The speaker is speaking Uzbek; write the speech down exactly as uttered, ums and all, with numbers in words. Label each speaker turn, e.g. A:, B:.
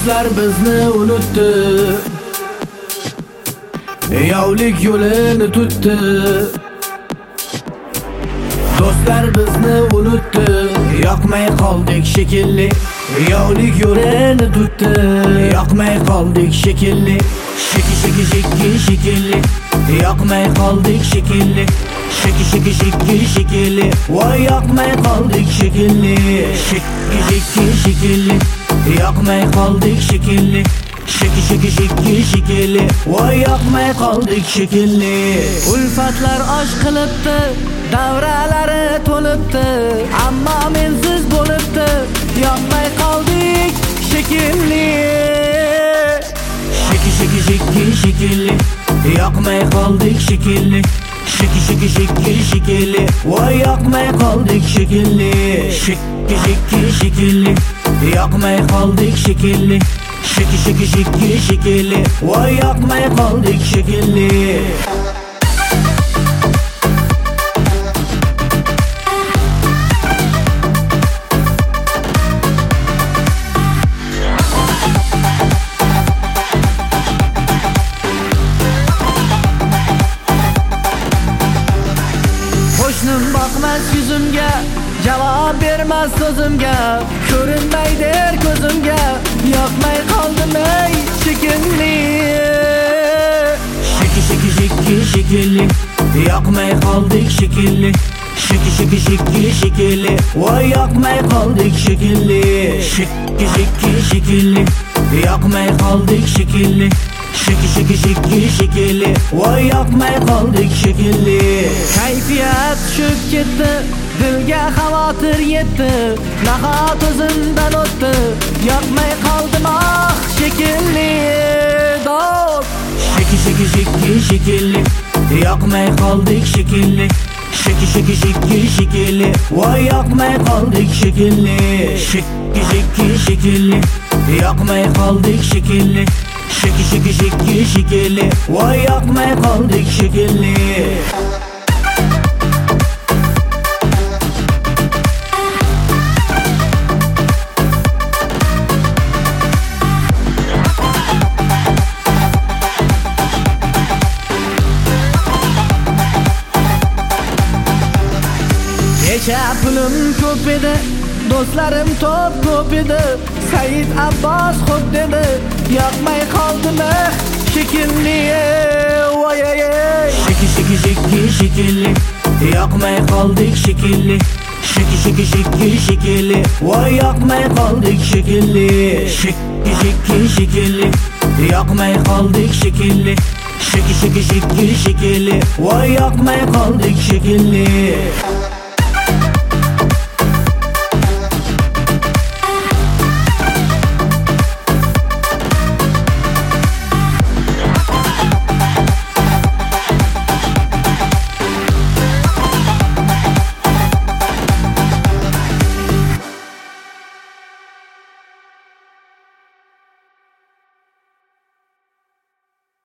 A: Do'stlar bizni unutdi, yovlik yo'lini tutdi. Do'stlar bizni unutdi, yoqmay qoldik shekilli. Yovlik yo'lini tutdi, yoqmay qoldik shekilli. Sheki sheki sheki shekilli, yoqmay qoldik shekilli. Sheki sheki sheki shekilli, voy yoqmay qoldik shekilli. Sheki sheki shekilli, yoqmay qoldik shekilli. Sheki sheki sheki shekilli, voy yoqmay qoldik shekilli. Ulfatlar osh qilibdi, davralari to'libdi, ammo mensiz bo'libdi, yoqmay qoldik shekilli. Sheki sheki sheki shekilli, yoqmay qoldik shekilli. Sheki sheki sheki shekilli, voy yoqmay qoldik shekilli. Sheki sheki shekilli, yoqmay qoldik shekilli. Sheki sheki sheki shekilli, voy yoqmay qoldik shekilli. Qo'shnim boqmas yuzimga, javob bermas so'zimga, ko'rinmaydi ko'zimga, yoqmay qoldim ey shekilli. Sheki sheki sheki shekilli, yoqmay qoldik shekilli. Sheki sheki sheki shekilli, voy yoqmay qoldik shekilli. Sheki sheki shekilli, yoqmay qoldik shekilli. Sheki sheki sheki shekilli, voy yoqmay qoldik shekilli. Kayfiyat tushib ketdi, dilga xavotir yetdi, nahot o'zimdan o'tdi, yoqmay qoldim ah shekilli. Do'st sheki sheki sheki shekilli, yoqmay qoldik shekilli. Sheki sheki sheki shekilli, voy yoqmay qoldik shekilli. Sheki sheki shekilli, yoqmay qoldik shekilli. Sheki sheki sheki shekilli, voy yoqmay qoldik shekilli. Kecha pulim ko'p edi, do'stlarim to'p ko'p edi. Said Abbos xo'p dedi, yoqmay qoldim shekilli. Voy ey sheki sheki sheki shekilli, yoqmay qoldik shekilli. Sheki sheki sheki shekilli, voy yoqmay qoldik shekilli. Sheki sheki shekilli, yoqmay qoldik shekilli. Sheki sheki sheki shekilli, voy yoqmay qoldik shekilli.